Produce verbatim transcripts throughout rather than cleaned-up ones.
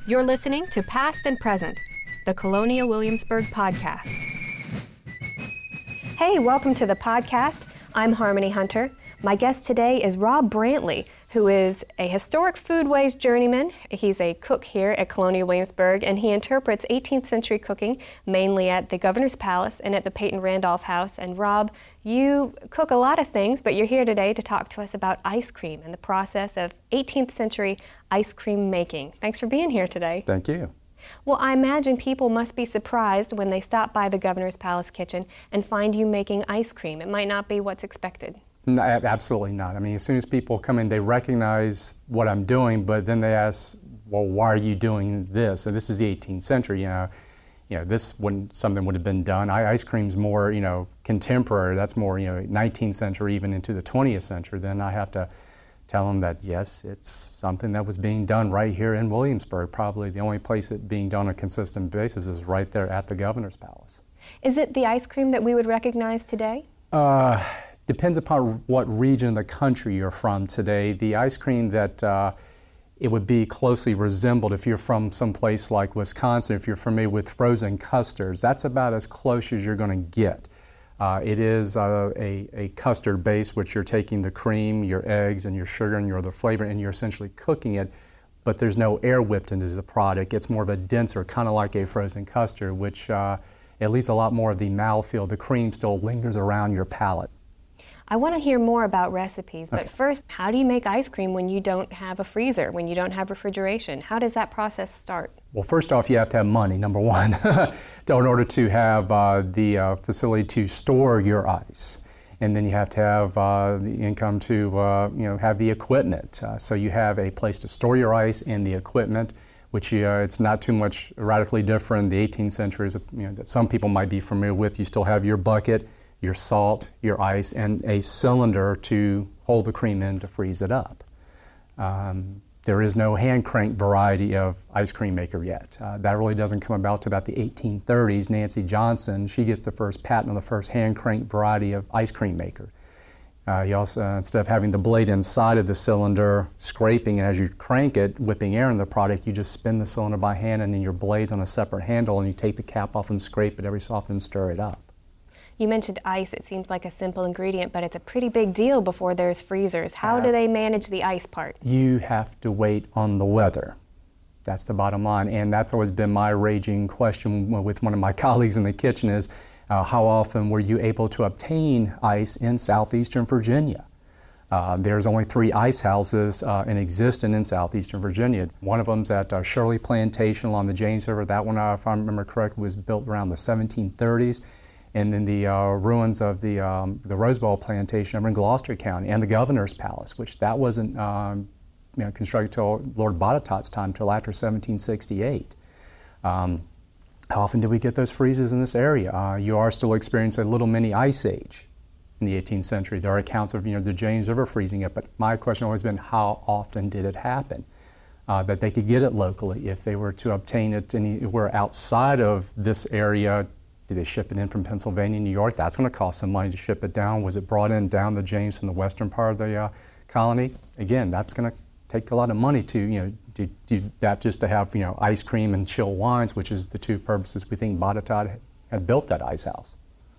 You're listening to Past and Present, the Colonial Williamsburg podcast. Hey, welcome to the podcast. I'm Harmony Hunter. My guest today is Rob Brantley, who is a historic foodways journeyman. He's a cook here at Colonial Williamsburg, and he interprets eighteenth century cooking, mainly at the Governor's Palace and at the Peyton Randolph House. And Rob, you cook a lot of things, but you're here today to talk to us about ice cream and the process of eighteenth century ice cream making. Thanks for being here today. Thank you. Well, I imagine people must be surprised when they stop by the Governor's Palace kitchen and find you making ice cream. It might not be what's expected. No, absolutely not. I mean, as soon as people come in, they recognize what I'm doing, but then they ask, well, why are you doing this? And this is the eighteenth century, you know. You know, this wouldn't, something would have been done. I, ice cream's more, you know, contemporary. That's more, you know, nineteenth century, even into the twentieth century. Then I have to tell them that, yes, it's something that was being done right here in Williamsburg. Probably the only place it being done on a consistent basis is right there at the Governor's Palace. Is it the ice cream that we would recognize today? Uh, depends upon what region of the country you're from today. The ice cream that uh, it would be closely resembled if you're from someplace like Wisconsin, if you're familiar with frozen custards, that's about as close as you're going to get. Uh, it is uh, a, a custard base, which you're taking the cream, your eggs, and your sugar, and your the flavor, and you're essentially cooking it, but there's no air whipped into the product. It's more of a denser, kind of like a frozen custard, which uh, at least a lot more of the mouthfeel, the cream still lingers around your palate. I want to hear more about recipes, but okay. First, how do you make ice cream when you don't have a freezer, when you don't have refrigeration? How does that process start? Well, first off, you have to have money, number one, in order to have uh, the uh, facility to store your ice. And then you have to have uh, the income to uh, you know, have the equipment. Uh, so you have a place to store your ice and the equipment, which uh, it's not too much radically different. The eighteenth century is, you know, that some people might be familiar with. You still have your bucket, your salt, your ice, and a cylinder to hold the cream in to freeze it up. Um, there is no hand crank variety of ice cream maker yet. Uh, that really doesn't come about to about the eighteen thirties. Nancy Johnson, she gets the first patent on the first hand crank variety of ice cream maker. Uh, you also, uh, instead of having the blade inside of the cylinder scraping, and as you crank it, whipping air in the product, you just spin the cylinder by hand, and then your blade's on a separate handle, and you take the cap off and scrape it every so often and stir it up. You mentioned ice. It seems like a simple ingredient, but it's a pretty big deal before there's freezers. How uh, do they manage the ice part? You have to wait on the weather. That's the bottom line, and that's always been my raging question with one of my colleagues in the kitchen is, uh, how often were you able to obtain ice in southeastern Virginia? Uh, there's only three ice houses uh, in existence in southeastern Virginia. One of them's at uh, Shirley Plantation along the James River. That one, uh, if I remember correctly, was built around the seventeen thirties. And then the uh, ruins of the um, the Rose Bowl Plantation over in Gloucester County, and the Governor's Palace, which that wasn't um, you know, constructed till Lord Botetourt's time, till after seventeen sixty-eight. Um, how often do we get those freezes in this area? Uh, you are still experiencing a little mini ice age in the eighteenth century. There are accounts of you know the James River freezing up, but my question has always been, how often did it happen? Uh, that they could get it locally. If they were to obtain it anywhere outside of this area, did they ship it in from Pennsylvania, New York? That's going to cost some money to ship it down. Was it brought in down the James from the western part of the uh, colony? Again, that's going to take a lot of money to, you know, do, do that just to have, you know, ice cream and chill wines, which is the two purposes we think Botetourt had built that ice house.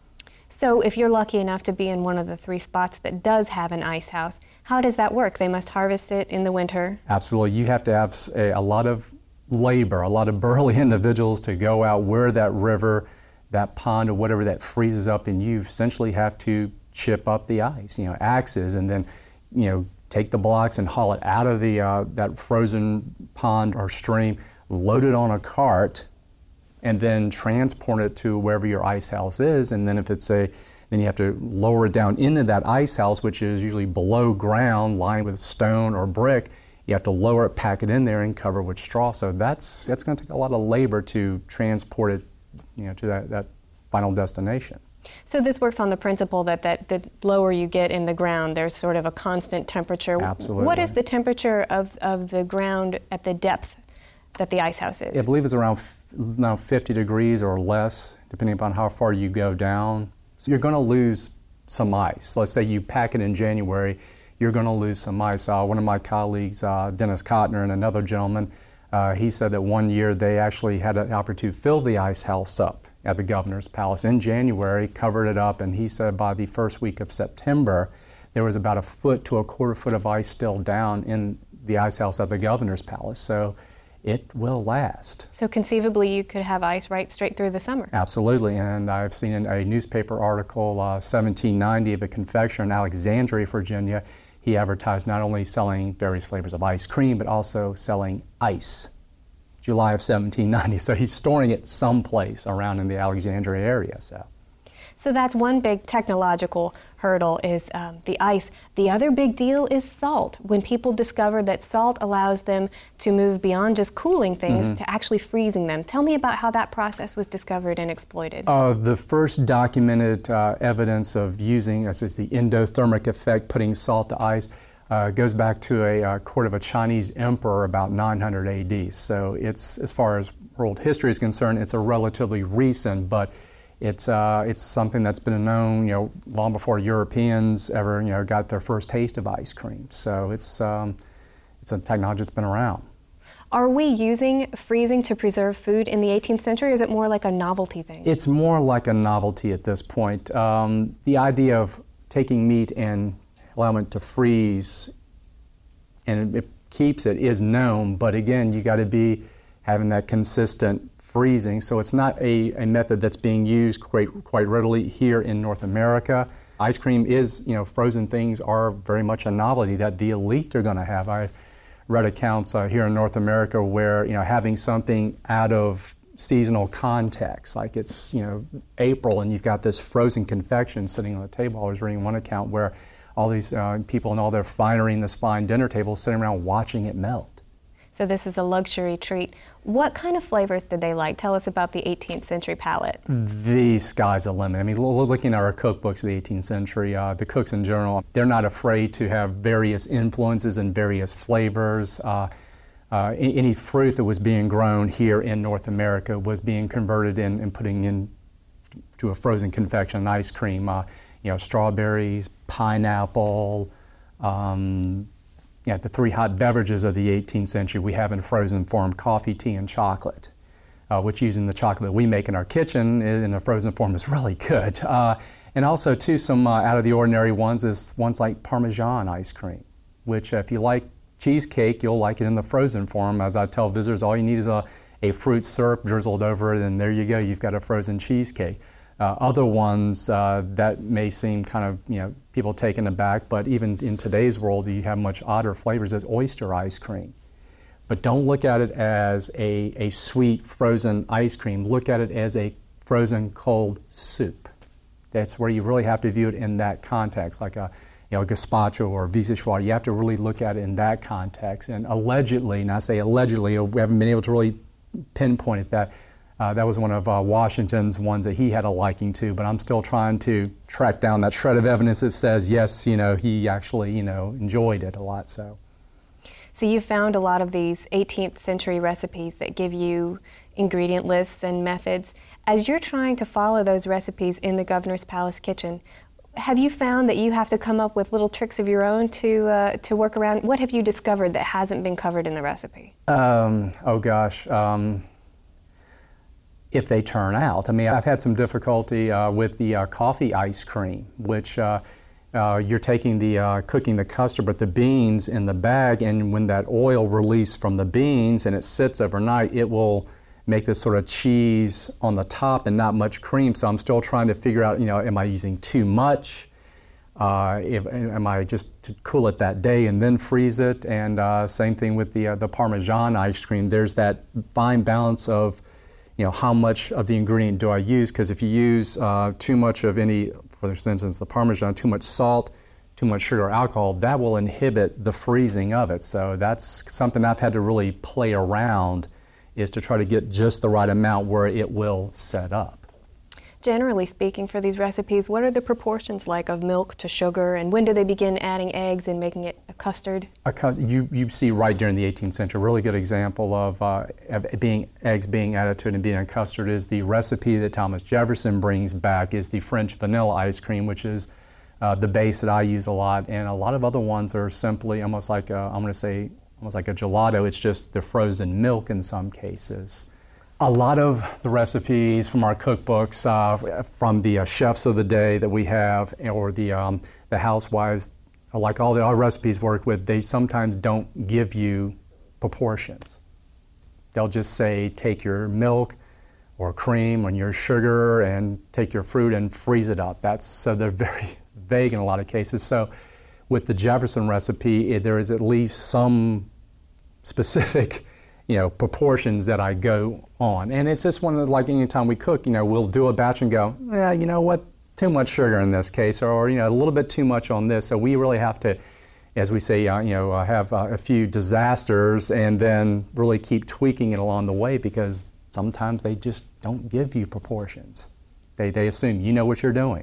So if you're lucky enough to be in one of the three spots that does have an ice house, how does that work? They must harvest it in the winter? Absolutely. You have to have a, a lot of labor, a lot of burly individuals to go out where that river, that pond or whatever that freezes up, and you essentially have to chip up the ice, you know, axes, and then, you know, take the blocks and haul it out of the uh, that frozen pond or stream, load it on a cart, and then transport it to wherever your ice house is. And then if it's a, then you have to lower it down into that ice house, which is usually below ground, lined with stone or brick. You have to lower it, pack it in there, and cover with straw. So that's that's going to take a lot of labor to transport it, you know, to that, that final destination. So this works on the principle that, that the lower you get in the ground, there's sort of a constant temperature. Absolutely. What is the temperature of, of the ground at the depth that the ice house is? I believe it's around now fifty degrees or less, depending upon how far you go down. So you're going to lose some ice. Let's say you pack it in January, you're going to lose some ice. Uh, one of my colleagues, uh, Dennis Kottner, and another gentleman, Uh, he said that one year they actually had an opportunity to fill the ice house up at the governor's palace in January, covered it up, and he said by the first week of September, there was about a foot to a quarter foot of ice still down in the ice house at the governor's palace. So it will last. So conceivably you could have ice right straight through the summer. Absolutely, and I've seen in a newspaper article, uh, seventeen ninety, of a confectioner in Alexandria, Virginia. He advertised not only selling various flavors of ice cream, but also selling ice. July of seventeen ninety, so he's storing it someplace around in the Alexandria area. So, so that's one big technological hurdle is um, the ice. The other big deal is salt. When people discover that salt allows them to move beyond just cooling things mm-hmm. to actually freezing them. Tell me about how that process was discovered and exploited. Uh, the first documented uh, evidence of using, as is the endothermic effect, putting salt to ice, Uh, goes back to a uh, court of a Chinese emperor about nine hundred A D. So it's, as far as world history is concerned, it's a relatively recent, but it's uh, it's something that's been known, you know, long before Europeans ever, you know, got their first taste of ice cream. So it's um, it's a technology that's been around. Are we using freezing to preserve food in the eighteenth century, or is it more like a novelty thing? It's more like a novelty at this point. Um, the idea of taking meat and allowing it to freeze and it keeps it is known, but again, you got to be having that consistent freezing. So it's not a, a method that's being used quite quite readily here in North America. Ice cream is, you know, frozen things are very much a novelty that the elite are going to have. I've read accounts uh, here in North America where, you know, having something out of seasonal context, like it's, you know, April and you've got this frozen confection sitting on the table. I was reading one account where all these uh, people and all their finery in this fine dinner table sitting around watching it melt. So this is a luxury treat. What kind of flavors did they like? Tell us about the eighteenth century palate. The sky's the limit. I mean, looking at our cookbooks of the eighteenth century, uh, the cooks in general, they're not afraid to have various influences and various flavors. Uh, uh, any fruit that was being grown here in North America was being converted in and putting in to a frozen confection, ice cream. Uh, you know, strawberries, pineapple, um, yeah, the three hot beverages of the eighteenth century we have in frozen form: coffee, tea, and chocolate, uh, which using the chocolate that we make in our kitchen in a frozen form is really good. Uh, and also, too, some uh, out-of-the-ordinary ones is ones like Parmesan ice cream, which uh, if you like cheesecake, you'll like it in the frozen form. As I tell visitors, all you need is a, a fruit syrup drizzled over it, and there you go, you've got a frozen cheesecake. Uh, other ones uh, that may seem kind of, you know, people taken aback, but even in today's world, you have much odder flavors as oyster ice cream. But don't look at it as a, a sweet frozen ice cream. Look at it as a frozen cold soup. That's where you really have to view it in that context, like a, you know, gazpacho or vichyssoise. You have to really look at it in that context. And allegedly, and I say allegedly, we haven't been able to really pinpoint it, that Uh, that was one of uh, Washington's ones that he had a liking to, but I'm still trying to track down that shred of evidence that says, yes, you know, he actually, you know, enjoyed it a lot, so. So you found a lot of these eighteenth century recipes that give you ingredient lists and methods. As you're trying to follow those recipes in the Governor's Palace kitchen, have you found that you have to come up with little tricks of your own to uh, to work around? What have you discovered that hasn't been covered in the recipe? Um, oh gosh. Um, if they turn out. I mean, I've had some difficulty uh, with the uh, coffee ice cream, which uh, uh, you're taking the, uh, cooking the custard, but the beans in the bag, and when that oil releases from the beans and it sits overnight, it will make this sort of cheese on the top and not much cream. So I'm still trying to figure out, you know, am I using too much? Uh, if, am I just to cool it that day and then freeze it? And uh, same thing with the, uh, the Parmesan ice cream. There's that fine balance of, you know, how much of the ingredient do I use? Because if you use uh, too much of any, for instance, the Parmesan, too much salt, too much sugar or alcohol, that will inhibit the freezing of it. So that's something I've had to really play around, is to try to get just the right amount where it will set up. Generally speaking, for these recipes, what are the proportions like of milk to sugar, and when do they begin adding eggs and making it a custard? A cus- you, you see right during the eighteenth century, a really good example of, uh, of being eggs being added to it and being a custard is the recipe that Thomas Jefferson brings back, is the French vanilla ice cream, which is uh, the base that I use a lot, and a lot of other ones are simply almost like, a, I'm going to say, almost like a gelato. It's just the frozen milk in some cases. A lot of the recipes from our cookbooks, uh, from the uh, chefs of the day that we have, or the um, the housewives, like all the our recipes work with, they sometimes don't give you proportions. They'll just say, take your milk or cream and your sugar and take your fruit and freeze it up. That's, so they're very vague in a lot of cases. So with the Jefferson recipe, it, there is at least some specific, you know, proportions that I go on. And it's just one of the, like any time we cook, you know, we'll do a batch and go, yeah, you know what, too much sugar in this case, or, you know, a little bit too much on this. So we really have to, as we say, uh, you know, uh, have uh, a few disasters and then really keep tweaking it along the way, because sometimes they just don't give you proportions. They, they assume you know what you're doing.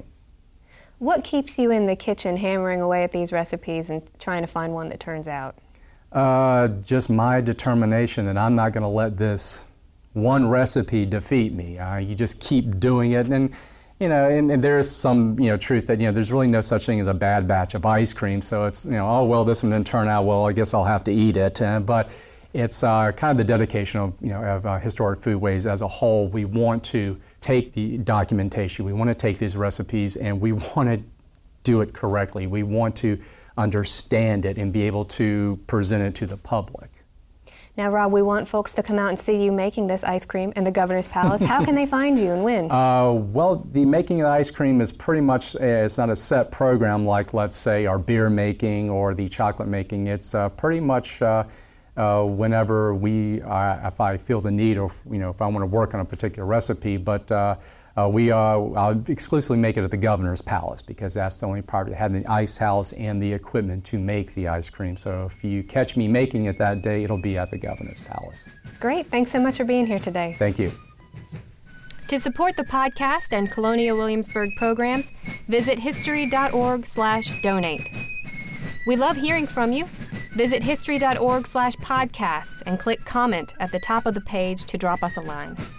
What keeps you in the kitchen hammering away at these recipes and trying to find one that turns out? Uh, just my determination that I'm not going to let this one recipe defeat me. Uh, you just keep doing it, and you know, and, and there's some you know truth that you know there's really no such thing as a bad batch of ice cream. So it's you know, oh well, this one didn't turn out well. I guess I'll have to eat it. Uh, but it's uh, kind of the dedication of you know of uh, Historic Foodways as a whole. We want to take the documentation. We want to take these recipes and we want to do it correctly. We want to understand it and be able to present it to the public. Now, Rob, we want folks to come out and see you making this ice cream in the Governor's Palace. How can they find you and when? Uh, well, the making of the ice cream is pretty much, uh, it's not a set program like, let's say, our beer making or the chocolate making. It's uh, pretty much uh, uh, whenever we, uh, if I feel the need, or you know, if I want to work on a particular recipe. But uh, uh, we, uh, I'll exclusively make it at the Governor's Palace, because that's the only part that had the ice house and the equipment to make the ice cream. So if you catch me making it that day, it'll be at the Governor's Palace. Great. Thanks so much for being here today. Thank you. To support the podcast and Colonial Williamsburg programs, visit history.org slash donate. We love hearing from you. Visit history.org slash podcasts and click comment at the top of the page to drop us a line.